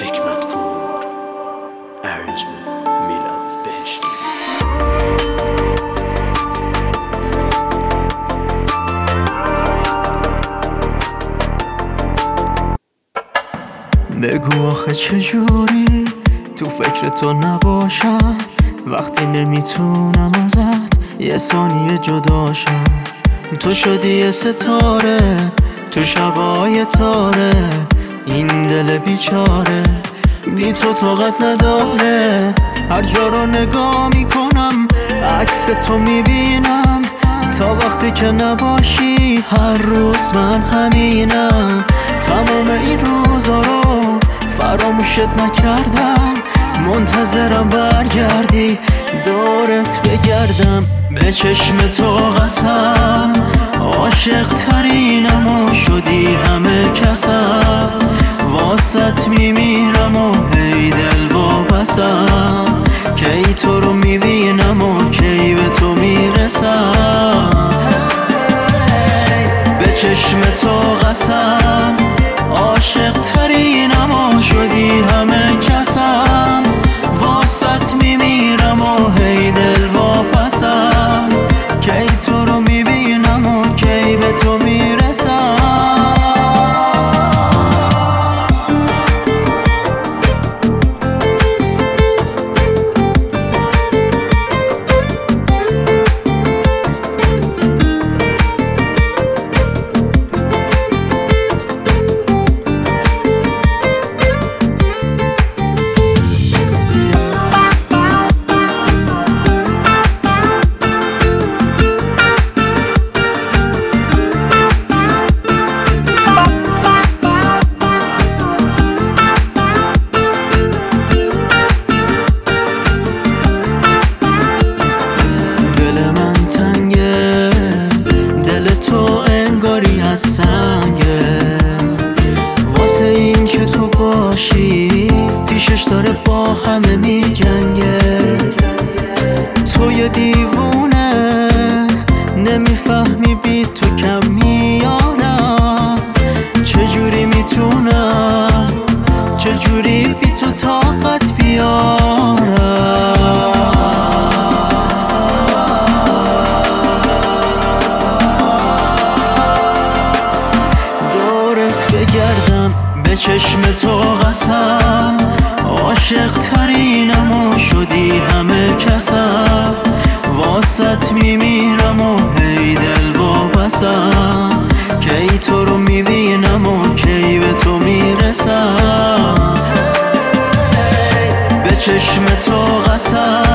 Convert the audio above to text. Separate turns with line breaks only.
حکمتپور ارجمند میلاد بهشتی.
بگو آخه چجوری تو فکر تو نباشم وقتی نمیتونم ازت یه ثانیه جداشم. تو شدی یه ستاره تو شبای تاره، این دل بیچاره بی تو طاقت نداره. هر جا رو نگاه میکنم عکس تو میبینم، تا وقتی که نباشی هر روز من همینم. تمام این روزا رو فراموشت نکردم، منتظرم برگردی دورت بگردم. به چشم تو قسم عاشق ترینم و شدی همه کسم، واسط میمیرم و هی دل واپسم. کی تو رو میبینم و کی به تو میرسم. به چشم تو قسم عاشق ترینم و شدی همه کسم، واسط میمیرم و هی دل واپسم. کی تو رو میبینم و کی به تو میرسم. تو انگاری از سنگه، واسه این که تو باشی پیشش داره با همه می جنگه. تو یه دیوونه نمیفهمی بی تو کم میارم. چجوری میتونم چجوری بی تو طاقت بیارم. بگردم به چشم تو قسم عاشق ترینم و شدی همه کسم، واسط میمیرم و هی دل واپسم. کی تو رو میبینم و کی به تو میرسم. به چشم تو قسم